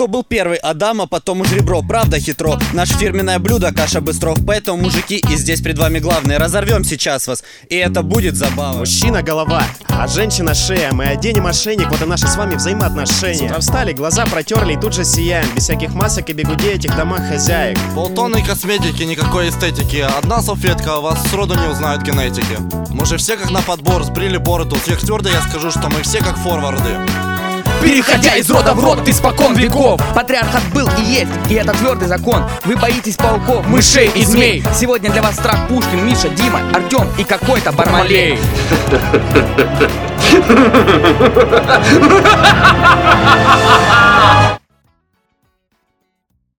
Кто был первый? Адам, а потом уж ребро. Правда хитро. Наше фирменное блюдо каша быстров. Поэтому, мужики, и здесь пред вами главное. Разорвем сейчас вас, и это будет забава. Мужчина голова, а женщина шея. Мы оденем ошейник, вот и наши с вами взаимоотношения. С утра встали, глаза протерли и тут же сияем. Без всяких масок и бигудей этих домах хозяек. Полтонны косметики, никакой эстетики. Одна салфетка, вас сроду не узнают генетики. Мы же все как на подбор, сбрили бороду. Всех твердо я скажу, что мы все как форварды. Переходя из рода в род, испокон веков, патриархат был и есть, и это твердый закон. Вы боитесь пауков, мышей и змей. Сегодня для вас страх Пушкин, Миша, Дима, Артем и какой-то Бармалей.